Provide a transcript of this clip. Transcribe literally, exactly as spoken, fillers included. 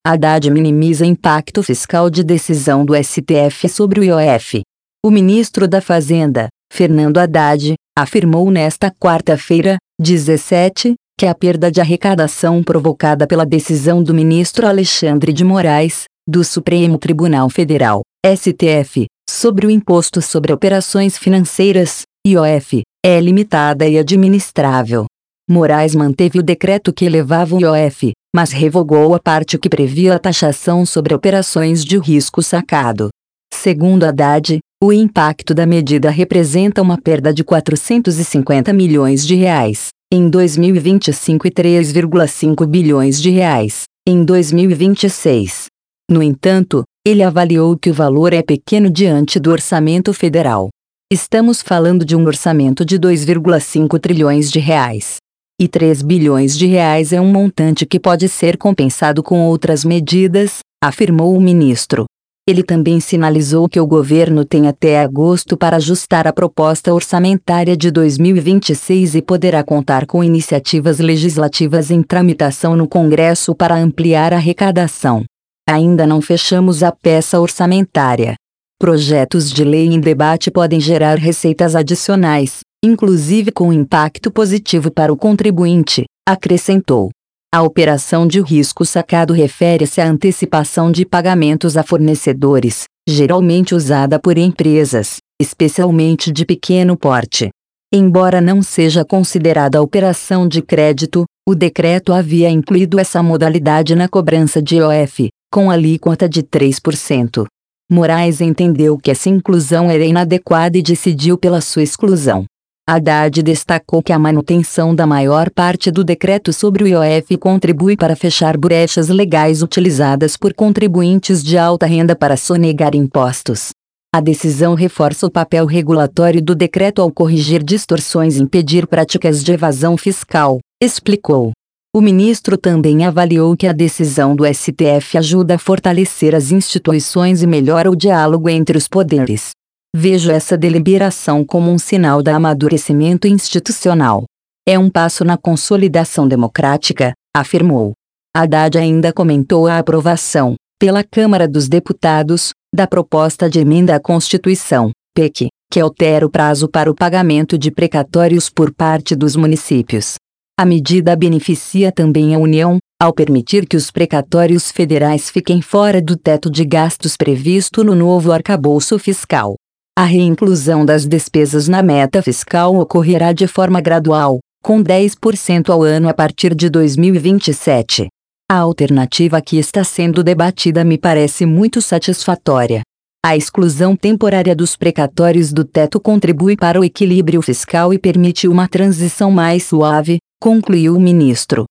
Haddad minimiza impacto fiscal de decisão do S T F sobre o I O F. O ministro da Fazenda, Fernando Haddad, afirmou nesta quarta-feira, dezessete, que a perda de arrecadação provocada pela decisão do ministro Alexandre de Moraes, do Supremo Tribunal Federal, S T F, sobre o Imposto sobre Operações Financeiras, I O F, é limitada e administrável. Moraes manteve o decreto que elevava o I O F, mas revogou a parte que previa a taxação sobre operações de risco sacado. Segundo Haddad, o impacto da medida representa uma perda de quatrocentos e cinquenta milhões de reais em dois mil e vinte e cinco e três vírgula cinco bilhões de reais em dois mil e vinte e seis. No entanto, ele avaliou que o valor é pequeno diante do orçamento federal. Estamos falando de um orçamento de dois vírgula cinco trilhões de reais. E três bilhões de reais é um montante que pode ser compensado com outras medidas, afirmou o ministro. Ele também sinalizou que o governo tem até agosto para ajustar a proposta orçamentária de dois mil e vinte e seis e poderá contar com iniciativas legislativas em tramitação no Congresso para ampliar a arrecadação. Ainda não fechamos a peça orçamentária. Projetos de lei em debate podem gerar receitas adicionais, inclusive com impacto positivo para o contribuinte, acrescentou. A operação de risco sacado refere-se à antecipação de pagamentos a fornecedores, geralmente usada por empresas, especialmente de pequeno porte. Embora não seja considerada operação de crédito, o decreto havia incluído essa modalidade na cobrança de I O F, com alíquota de três por cento. Moraes entendeu que essa inclusão era inadequada e decidiu pela sua exclusão. Haddad destacou que a manutenção da maior parte do decreto sobre o I O F contribui para fechar brechas legais utilizadas por contribuintes de alta renda para sonegar impostos. A decisão reforça o papel regulatório do decreto ao corrigir distorções e impedir práticas de evasão fiscal, explicou. O ministro também avaliou que a decisão do S T F ajuda a fortalecer as instituições e melhora o diálogo entre os poderes. Vejo essa deliberação como um sinal de amadurecimento institucional. É um passo na consolidação democrática, afirmou. Haddad ainda comentou a aprovação, pela Câmara dos Deputados, da proposta de emenda à Constituição, P E C, que altera o prazo para o pagamento de precatórios por parte dos municípios. A medida beneficia também a União, ao permitir que os precatórios federais fiquem fora do teto de gastos previsto no novo arcabouço fiscal. A reinclusão das despesas na meta fiscal ocorrerá de forma gradual, com dez por cento ao ano a partir de dois mil e vinte e sete. A alternativa que está sendo debatida me parece muito satisfatória. A exclusão temporária dos precatórios do teto contribui para o equilíbrio fiscal e permite uma transição mais suave, concluiu o ministro.